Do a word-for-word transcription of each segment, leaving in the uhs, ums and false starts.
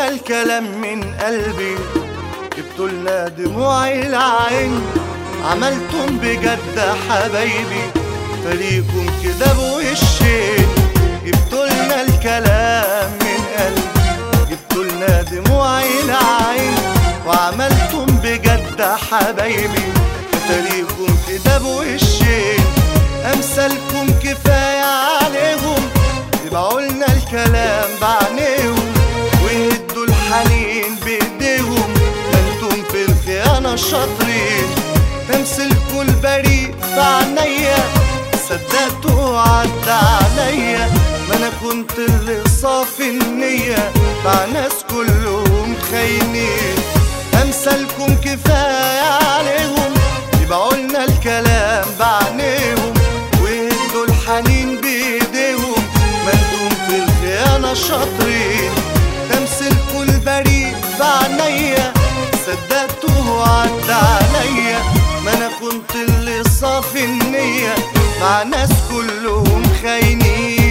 قلنا الكلام من قلبي، جبتوا لنا دموعي العين، عملتم بجد حبايبي فريقكم كده بوشين. جبتوا لنا الكلام من قلبي، جبتوا لنا دموعي العين، وعملتم بجد حبايبي فريقكم كده بوشين. امثالكم كفايه عليهم، يبيعوا لنا الكلام بعينيهم ويهدوا الحنين بايديهم. انتم في الخيانه شاطرين، تمثيلكم البريء بعينيا صدقتوا وعدى عليا. ما انا كنت اللي صافي النيه مع ناس كلهم خاينين. امثالكم كفايه عليهم، يبيعوا لنا الكلام بعينيهم ويهدوا الحنين بايديهم. ما انتم في الخيانه شاطرين، تمثيلكم البريء بعينيا صدقتوا وعدى عليا. ما انا كنت اللي صافي النيه مع ناس كلهم خاينين.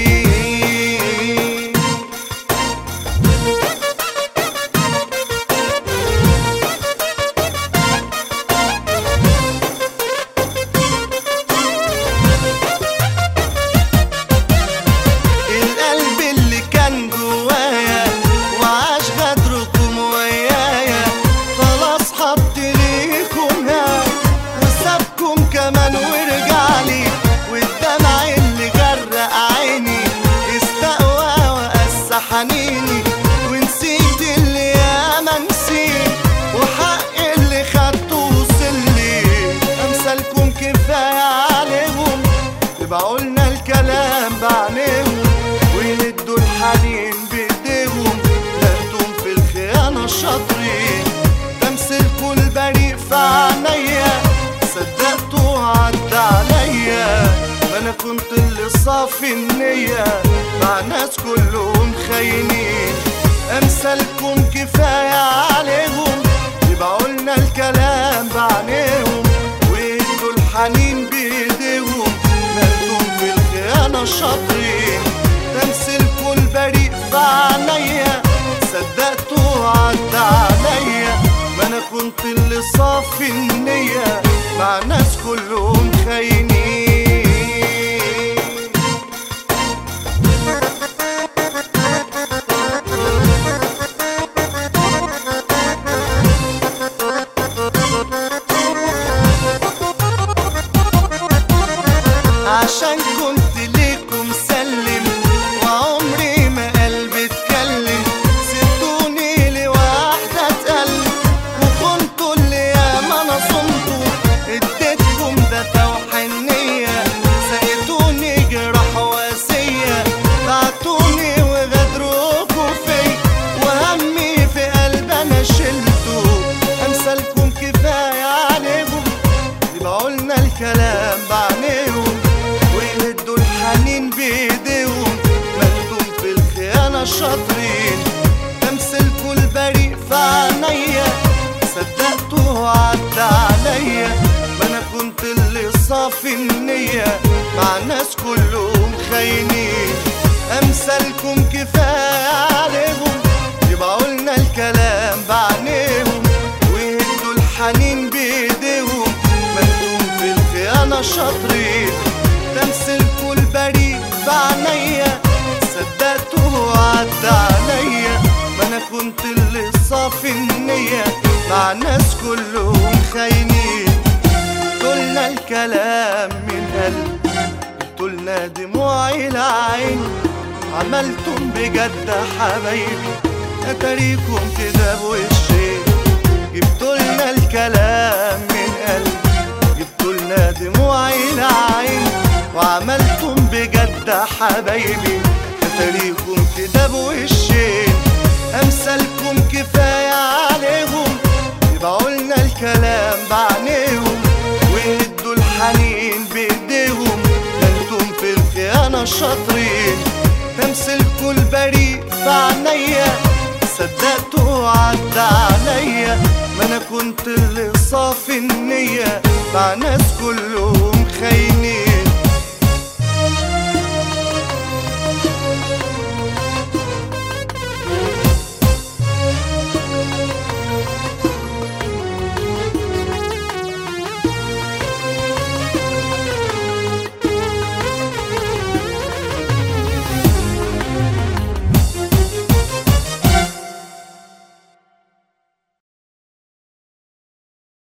حنيني ونسيت اللي ياما نسيت، وحق اللي خدته وصلي. امثالكم كفايه عليهم، يبيعوا لنا الكلام بعينيهم ويهدوا الحنين بايديهم. انتم في الخيانه شاطرين، تمثيلكم البريء في عينيا صدقتوا وعدى عليا. ما انا كنت اللي صافي النيه مع ناس كلهم خاينين. امثالكم كفايه عليهم، يبيعوا لنا الكلام بعينيهم ويدوا الحنين بايديهم. ما انتم في الخيانه شاطرين، تمثيلكم البريء في عينيا صدقتوا وعدى عليا. ما انا كنت اللي صافي النيه مع ناس كلهم خاينين. عشان كنت ليكم سلم وعمري ما قلبي اتكلم، سبتوني لوحدة اتألم وكنتوا اللي ياما انا صمتوا. اديتكم دفا وحنية، سقيتوني جراح واسية، بعتوني وغدروكوا فيا وهمي في قلب انا شلته. امثالكم كفاية عليهم، يبيعوا لنا الكلام بعينيهم ويهدوا الحنين بايديهم. ما انتم في الخيانه شاطرين، تمثيلكم البريء في عينيا صدقتوا وعدى عليا. ما انا كنت اللي صافي النيه مع ناس كلهم خاينين. امثالكم كفايه عليهم، يبيعوا لنا الكلام بعينيهم ويهدوا الحنين بايديهم. ما انتم في الخيانه شاطرين، تمثيلكم البريء بعينيا صدقتوا وعدى عليا. ما انا كنت اللي صافي النيه مع ناس كلهم خاينين. قلنا الكلام من قلبي، جبتوا لنا دموعي العين، عملتم بجد حبايبي اتاريكم كده بوشين. جبتوا لنا الكلام من قلبي، جبتوا لنا دموعي العين، وعملتم بجد حبايبي اتاريكم كده بوشين. امثالكم كفايه عليهم، يبيعوا لنا الكلام بعينيهم ويهدوا الحنين بايديهم. انتم في الخيانه شاطرين، تمثيلكم البريء في عينيا صدقتوا وعدى عليا. ما انا كنت اللي صافي النيه مع ناس كلهم خاينين.